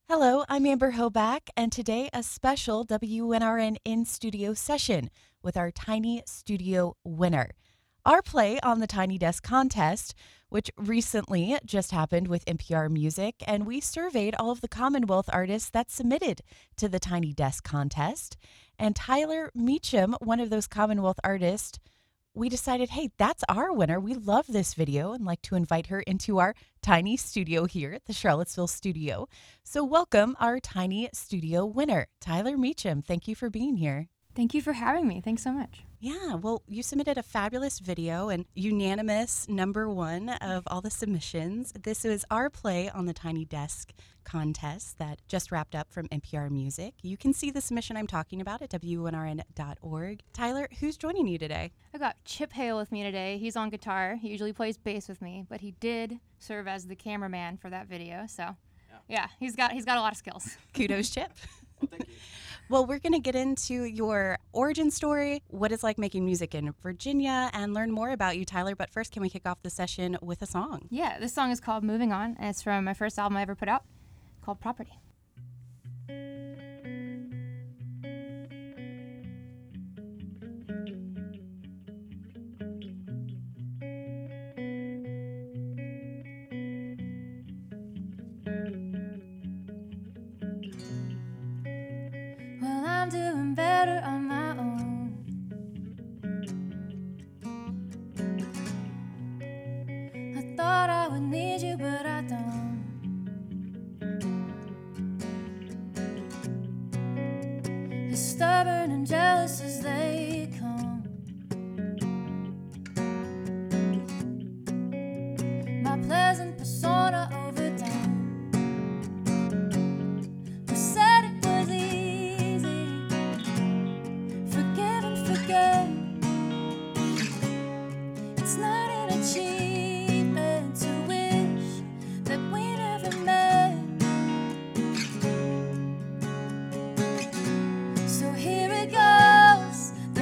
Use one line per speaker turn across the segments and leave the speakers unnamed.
Hello, I'm Amber Hoback, and today a special WNRN in studio session with our Tiny Studio winner. Our play on the Tiny Desk contest, which recently just happened with NPR Music, and we surveyed all of the Commonwealth artists that submitted to the Tiny Desk contest. And Tyler Meacham, one of those Commonwealth artists, we decided, hey, that's our winner. We love this video and like to invite her into our tiny studio here at the Charlottesville studio. So welcome our tiny studio winner, Tyler Meacham. Thank you for being here.
Thank you for having me. Thanks so much.
Yeah, well, you submitted a fabulous video and unanimous #1 of all the submissions. This is our play on the Tiny Desk contest that just wrapped up from NPR Music. You can see the submission I'm talking about at WNRN.org. Tyler, who's joining you today?
I got Chip Hale with me today. He's on guitar. He usually plays bass with me, but he did serve as the cameraman for that video. So, yeah, he's got a lot of skills.
Kudos, Chip.
Well, thank you.
Well, we're going to get into your origin story, what it's like making music in Virginia, and learn more about you, Tyler. But first, can we kick off the session with a song?
Yeah, this song is called Moving On, and it's from my first album I ever put out called Property. Well, I'm doing better on my own. I thought I would need you, but I don't. As stubborn and jealous as they come, my pleasant persona overdone. Who said it was easy? Forgive and forget. It's not an achievement to wish that we never met. So here it goes,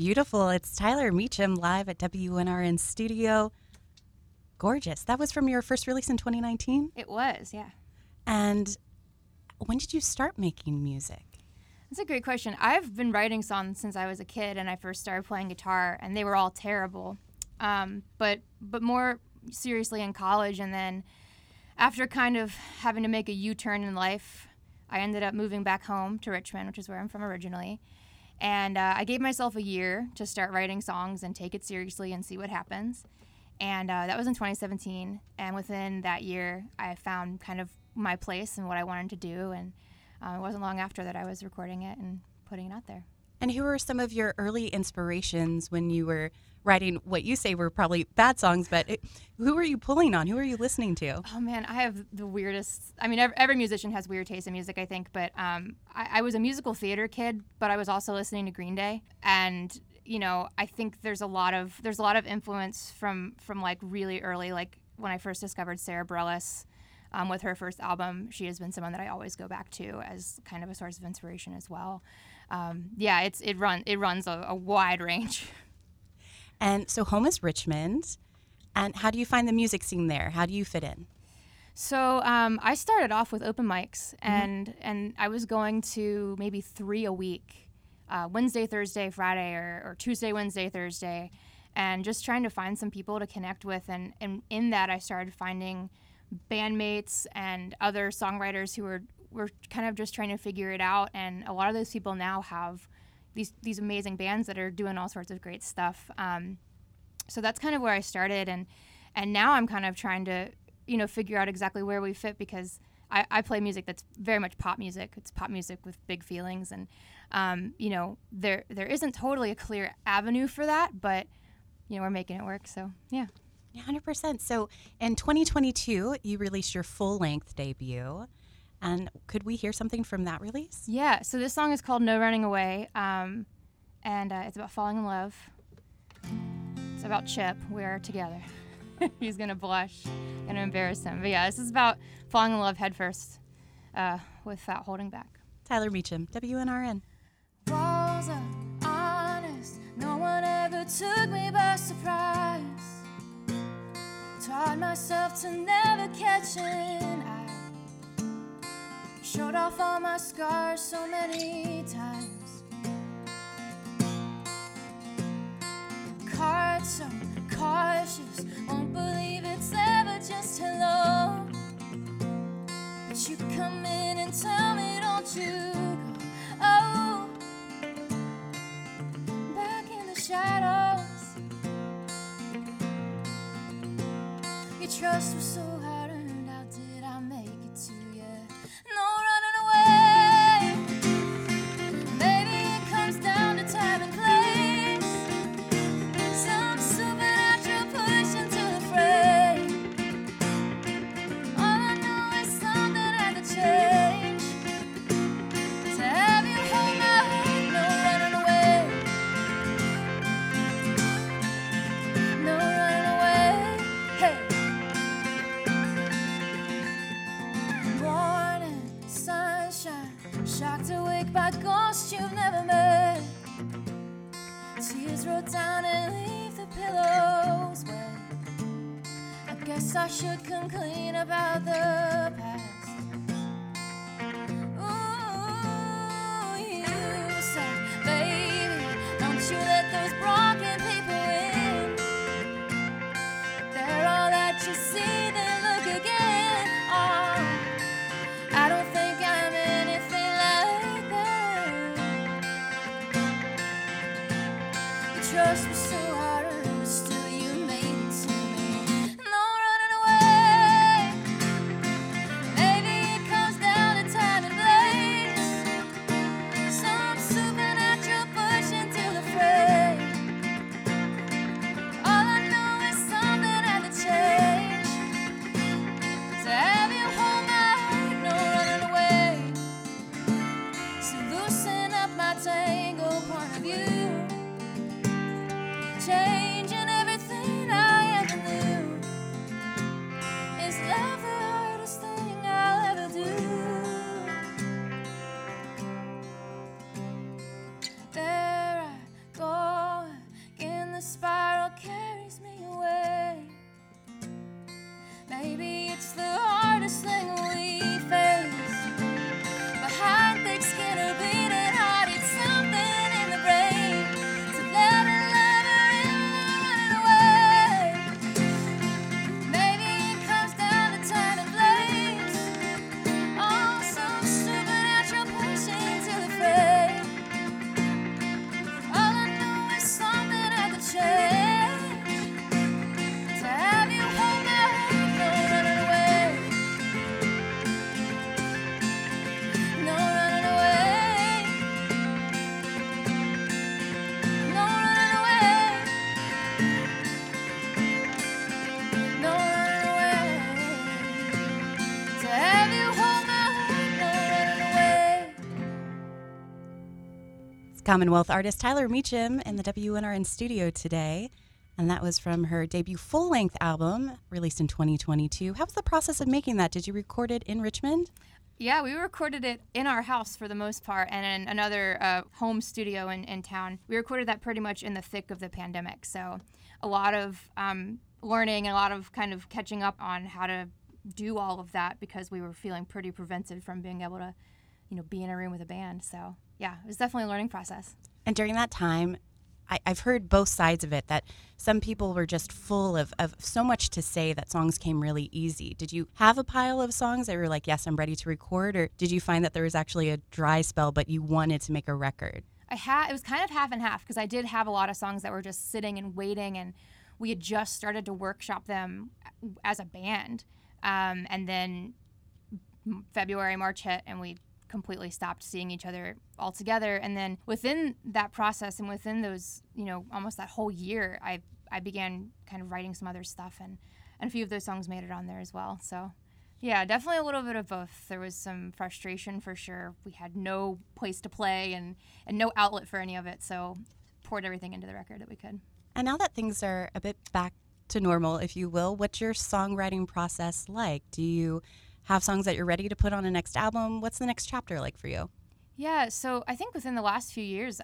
Beautiful. It's Tyler Meacham live at WNRN Studio. Gorgeous. That was from your first release in 2019?
It was, yeah.
And when did you start making music?
That's a great question. I've been writing songs since I was a kid and I first started playing guitar, and they were all terrible. But more seriously in college, and then after kind of having to make a U-turn in life, I ended up moving back home to Richmond, which is where I'm from originally. And I gave myself a year to start writing songs and take it seriously and see what happens. And that was in 2017. And within that year, I found kind of my place and what I wanted to do. And it wasn't long after that I was recording it and putting it out there.
And who were some of your early inspirations when you were writing what you say were probably bad songs, but who were you pulling on? Who were you listening to?
Oh, man, I have the weirdest. I mean, every musician has weird taste in music, I think. But I was a musical theater kid, but I was also listening to Green Day. And, you know, I think there's a lot of influence from like really early, like when I first discovered Sarah Bareilles with her first album. She has been someone that I always go back to as kind of a source of inspiration as well. Yeah, it runs a wide range.
And so home is Richmond. And how do you find the music scene there? How do you fit in?
So I started off with open mics, and I was going to maybe 3 a week, Wednesday, Thursday, Friday, or Tuesday, Wednesday, Thursday, and just trying to find some people to connect with. And in that, I started finding bandmates and other songwriters who were kind of just trying to figure it out. And a lot of those people now have these amazing bands that are doing all sorts of great stuff. So that's kind of where I started, and now I'm kind of trying to, you know, figure out exactly where we fit, because I play music that's very much pop music. It's pop music with big feelings, and you know, there isn't totally a clear avenue for that, but you know, we're making it work. So yeah.
100%. So in 2022, you released your full-length debut. And could we hear something from that release?
Yeah, so this song is called No Running Away, and it's about falling in love. It's about Chip. We're together. He's going to blush, going to embarrass him. But yeah, this is about falling in love headfirst without holding back.
Tyler Meacham, WNRN.
Walls are honest, no one ever took me by surprise. Taught myself to never catch an eye. Showed off all my scars so many times. Cards so cautious, won't believe it's ever just hello. But you come in and tell me, don't you go. Oh, back in the shadows. Your trust was so hard earned. How did I make it to you? No running away. Maybe it comes down to time and place. Some supernatural push into the fray. All I know is something had to change. To have you hold my hand, no running away. No running away. Hey. Morning, sunshine, shocked awake by ghosts you've never met. Tears roll down and leave the pillows wet. I guess I should come clean about the past. Ooh, you said, baby, don't you let those broken people in. They're all that you see, then look again. Oh, I don't think I'm anything like that. The trust was so hard earned, but still you made it to me. No running away. Maybe it comes down to time and place. Some supernatural push into the fray. All I know is something had to change. To have you hold my hand, no running away. So loosen up my tangled point of view. Changing everything I ever knew. Is love the hardest thing I'll ever do? There I go
Commonwealth artist Tyler Meacham in the WNRN studio today. And that was from her debut full-length album released in 2022. How was the process of making that? Did you record it in Richmond?
Yeah, we recorded it in our house for the most part, and in another home studio in town. We recorded that pretty much in the thick of the pandemic. So a lot of learning and a lot of kind of catching up on how to do all of that because we were feeling pretty prevented from being able to, be in a room with a band. So yeah, it was definitely a learning process.
And during that time, I've heard both sides of it, that some people were just full of so much to say that songs came really easy. Did you have a pile of songs that were like, yes, I'm ready to record? Or did you find that there was actually a dry spell, but you wanted to make a record?
It was kind of half and half because I did have a lot of songs that were just sitting and waiting, and we had just started to workshop them as a band. And then February, March hit, and we completely stopped seeing each other altogether. And then within that process and within those, almost that whole year, I began kind of writing some other stuff, and a few of those songs made it on there as well. So yeah, definitely a little bit of both. There was some frustration for sure. We had no place to play and no outlet for any of it, so poured everything into the record that we could.
And now that things are a bit back to normal, if you will, what's your songwriting process like? Do you have songs that you're ready to put on a next album? What's the next chapter like for you?
Yeah, so I think within the last few years,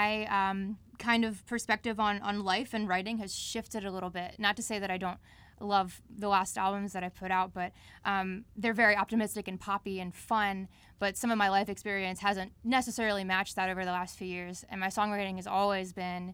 my kind of perspective on life and writing has shifted a little bit. Not to say that I don't love the last albums that I put out, but they're very optimistic and poppy and fun, but some of my life experience hasn't necessarily matched that over the last few years. And my songwriting has always been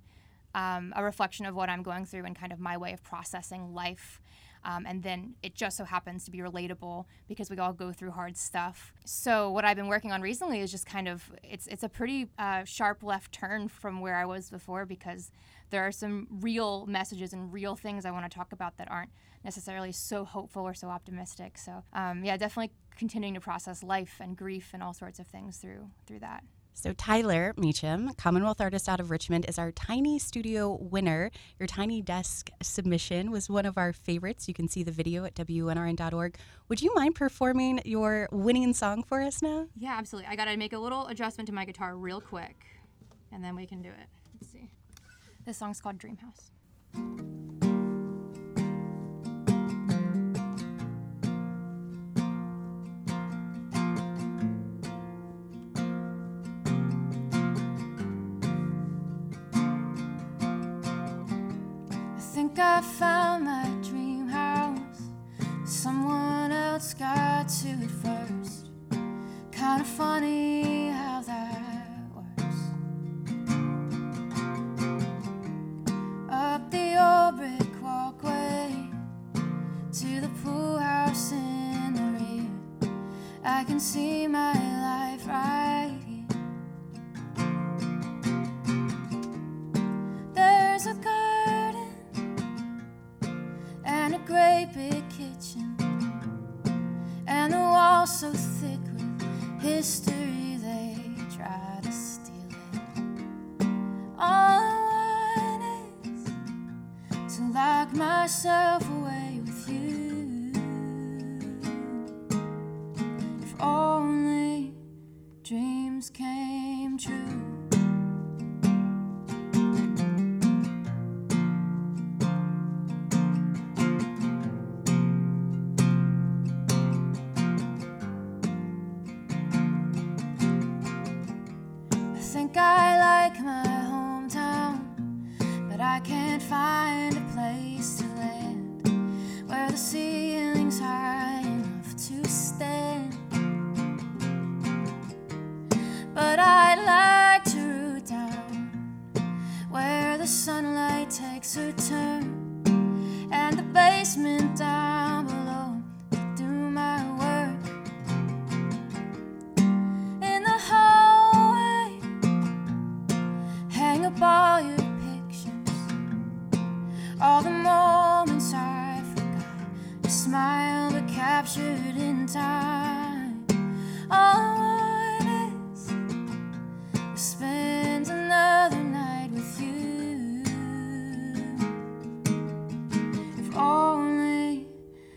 a reflection of what I'm going through and kind of my way of processing life. And then it just so happens to be relatable because we all go through hard stuff. So what I've been working on recently is just kind of, it's a pretty sharp left turn from where I was before, because there are some real messages and real things I want to talk about that aren't necessarily so hopeful or so optimistic. So yeah, definitely continuing to process life and grief and all sorts of things through that.
So Tyler Meacham, Commonwealth artist out of Richmond, is our Tiny Studio winner. Your Tiny Desk submission was one of our favorites. You can see the video at WNRN.org. Would you mind performing your winning song for us now?
Yeah, absolutely. I got to make a little adjustment to my guitar real quick, and then we can do it. Let's see. This song's called Dream House.
I found my dream house. Someone else got to it first. Kind of funny how that works. Up the old brick walkway to the pool house in the rear, I can see my life right here. There's a garden and a great big kitchen, and the walls so thick with history they try to steal it. All I want is to lock myself away with you. If only dreams came true. I like my hometown, but I can't find a place to land where the ceiling's high enough to stand. But I'd like to root down where the sunlight takes her turn, and the basement down below to do my work. In the hallway, hang up all your pictures, all the moments I forgot to smile but captured in time. All I want is to spend another night with you. If only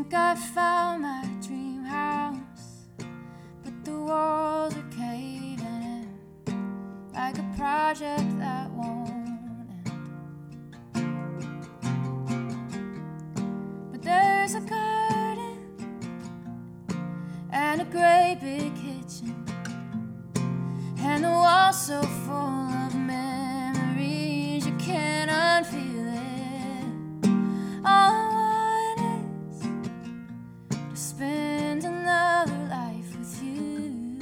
think I found my dream house, but the walls are caving in like a project that won't end. But there's a garden and a great big kitchen, and the walls so full of memories you can't unfeel it. All I want is to spend another life with you.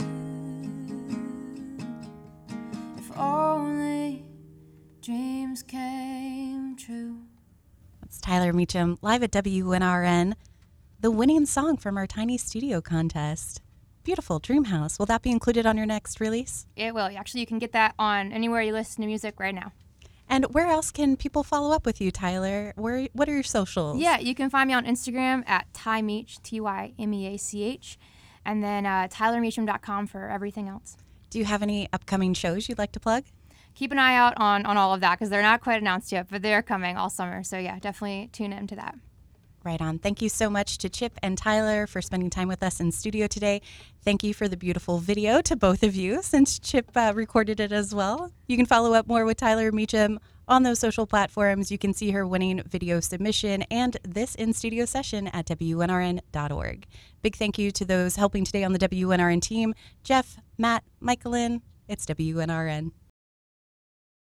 If only dreams came true.
That's Tyler Meacham live at WNRN, the winning song from our Tiny Studio contest. Beautiful, Dream House. Will that be included on your next release?
It will. Actually, you can get that on anywhere you listen to music right now.
And where else can people follow up with you, Tyler? What are your socials?
Yeah, you can find me on Instagram at TyMeach, TYMEACH, and then TylerMeacham.com for everything else.
Do you have any upcoming shows you'd like to plug?
Keep an eye out on all of that because they're not quite announced yet, but they're coming all summer. So yeah, definitely tune in to that.
Right on. Thank you so much to Chip and Tyler for spending time with us in studio today. Thank you for the beautiful video to both of you, since Chip recorded it as well. You can follow up more with Tyler Meacham on those social platforms. You can see her winning video submission and this in-studio session at WNRN.org. Big thank you to those helping today on the WNRN team, Jeff, Matt, Michaelin. It's WNRN.